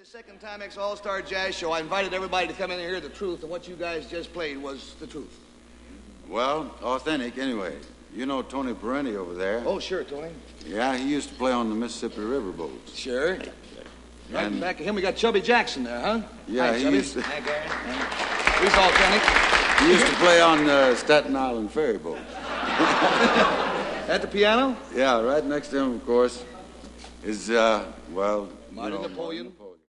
the Second Timex All-Star Jazz Show. I invited everybody to come in and hear the truth, and what you guys just played was the truth. Well, authentic anyway. You know Tony Parenti over there? Oh, sure, Tony. Yeah, he used to play on the Mississippi River boats. Sure. Right in back of him, we got Chubby Jackson there, huh? Yeah, Hi, he Chubby. used to... Hi, Gary. He's authentic. He used to play on the Staten Island ferry boat. At the piano? Yeah, right next to him, of course, is, Marty Napoleon.